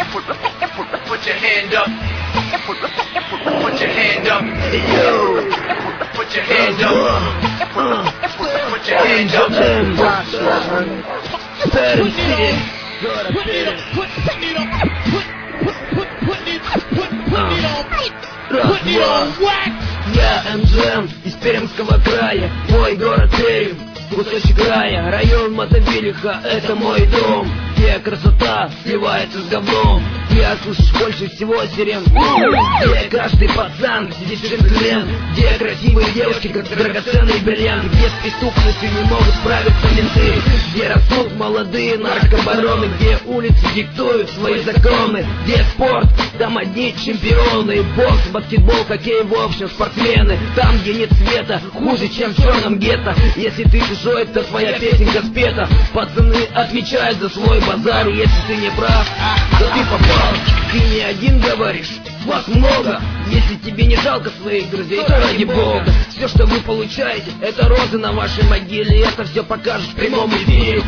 Put your hand up. Put your hand up. Yo. Put your hand up. Put your hand up. Я МЖМ из Пермского края, мой город Пермь, кусочек рая, район Мотовилиха, это мой дом, где красота сливается с говном, где слышишь больше всего сирен, где каждый пацан, здесь джентльмен, где красивые девушки, как драгоценные бриллианты, где с преступностью не могут справиться менты, где растут молодые наркобароны, где улицы диктуют свои законы, где спорт, там одни чемпионы, бокс, баскетбол, хоккей, в общем, спортсмены, там, где нет света, хуже, чем в черном гетто, если ты чужой, то твоя песенка спета, пацаны отвечают за свой базар, и если ты не прав, то ты попал, ты не один говоришь, вас много, если тебе не жалко своих друзей, то ради бога, все, что вы получаете, это розы на вашей могиле, это все покажешь в прямом эфире.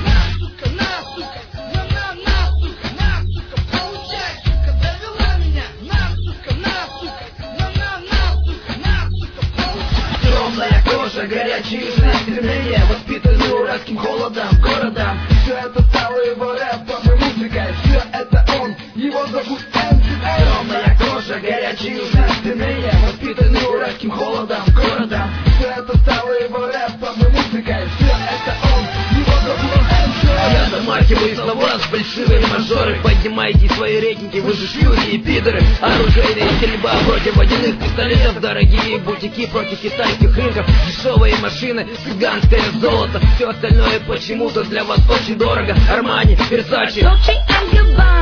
Темная кожа, горячие жизненные, воспитанные уральским холодом города. Все это стало его рэпом и музыкой, все это он, его зовут МТА. Темная кожа, горячие жизненные, воспитанные уральским холодом города. Все это стало его рэпом и музыкой, все это он, его зовут МТА. Я замахиваюсь на вас, фальшивые мажоры, поднимайте свои рейтинги, вы же шлюхи и пидоры. Оружейная стрельба против водяных пистолетов, дорогие бутики против китайских рынков, дешевые машины, цыганское золото, все остальное почему-то для вас очень дорого. Армани, Версачи,